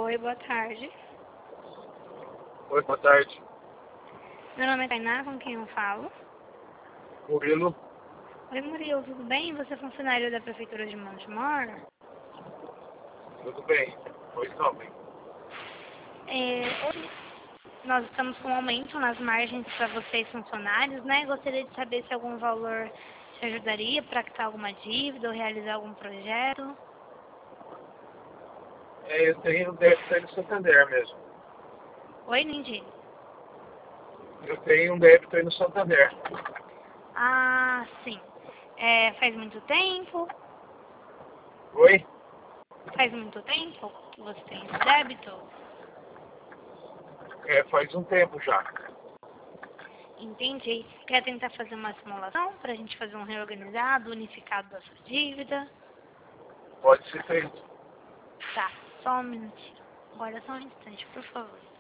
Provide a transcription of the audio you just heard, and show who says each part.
Speaker 1: Oi, boa tarde.
Speaker 2: Oi, boa tarde.
Speaker 1: Meu nome é Tainá, com quem eu falo?
Speaker 2: Murilo,
Speaker 1: Oi, Murilo, tudo bem? Você é funcionário da Prefeitura de Montemor?
Speaker 2: tudo bem? Pois não, bem.
Speaker 1: Hoje nós estamos com um aumento nas margens para vocês funcionários, né? Gostaria de saber se algum valor te ajudaria para quitar alguma dívida ou realizar algum projeto.
Speaker 2: Eu tenho um débito aí no Santander mesmo.
Speaker 1: Oi, Nindy.
Speaker 2: Eu tenho um débito aí no Santander.
Speaker 1: Ah, sim. Faz muito tempo?
Speaker 2: Oi?
Speaker 1: Faz muito tempo que você tem esse débito?
Speaker 2: Faz um tempo já.
Speaker 1: Entendi. Quer tentar fazer uma simulação para a gente fazer um reorganizado, unificado da sua dívida?
Speaker 2: Pode ser feito.
Speaker 1: Tá, só um minutinho. Agora só um instante, por favor.